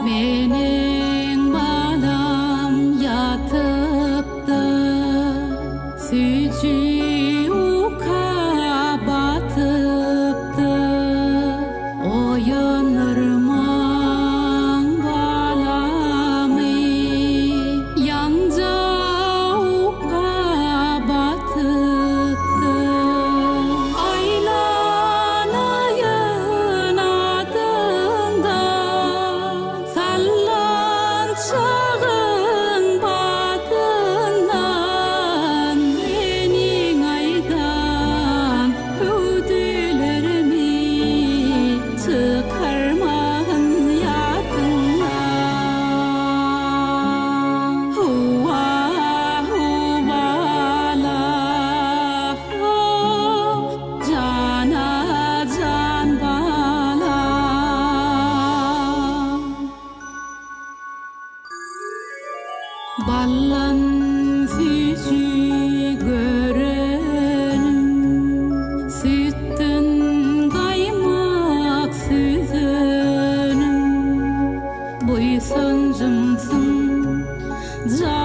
Mening balam yatıptı, sütü uka batıptı, oyanırman balamı, yanca uka batıptı. Aylanayın adında, sallan çağın batından, mening aydan hüdülerimi çıkarmağın yadından. Huva huvvala, cana can bala. Ballan sütü görenim, sütten kaymak süzenim, boy sancımsın,